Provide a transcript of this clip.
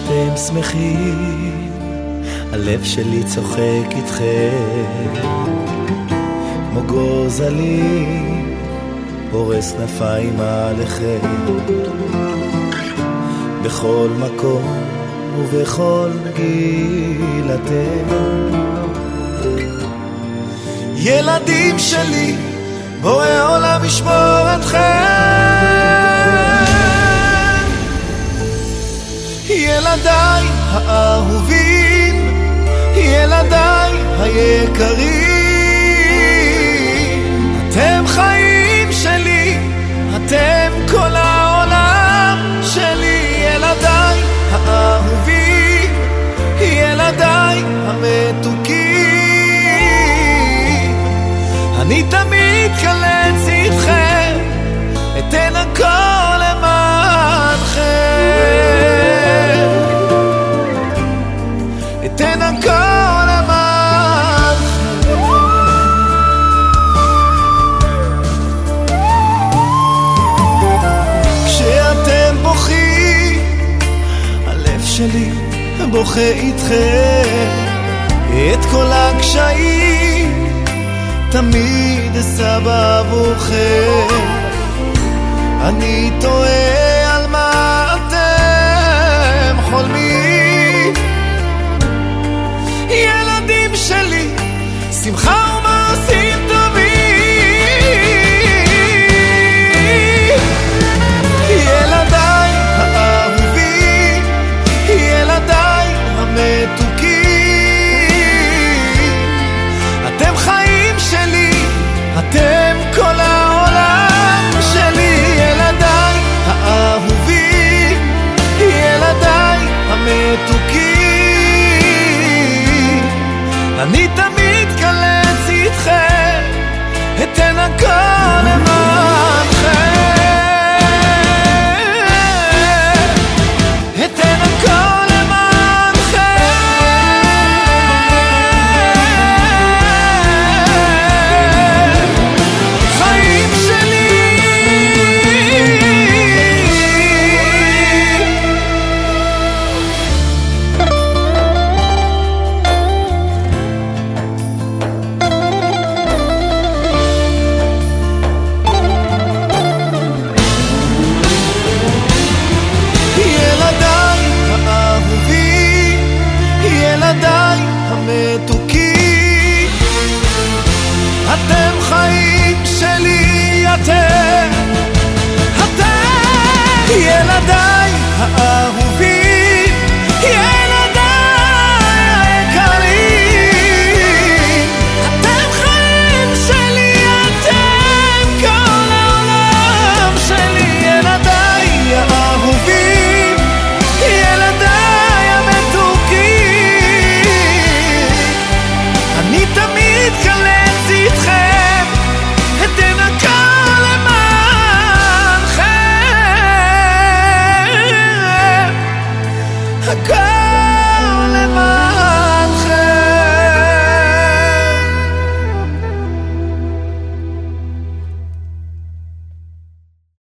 כשאתם שמחים, הלב שלי צוחק איתכם, כמו גוזלי פורס כנפיים עליכם. בכל מקום ובכל גיל אתם ילדים שלי, בורא עולם ישמור אתכם. ילדיי האהובים, ילדיי היקרים, אתם חיים שלי, אתם כל העולם שלי. ילדיי האהובים, ילדיי המתוקים, אני תמיד קלץ איתכם, אתן הכל למענכם, אתן הכל למענכם. כשאתם בוכים, הלב שלי בוכה איתכם, את כל הקשיים תמיד אשא בעבורכם. אני תוהה על מה אתם חולמים, ילדים שלי, שמחה ומעשים טובים. ילדיי האהובים, ילדיי המתוקים, אתם חיים שלי, אתם כל העולם שלי. ילדיי האהובים, ילדיי המתוקים, אני תמיד קלץ איתכם, אתן הכל למענכם, אתן הכל למענכם. חיים שלי, ילדיי האהובים, ילדיי המתוקים, אתם חיים שלי, אתם ילדיי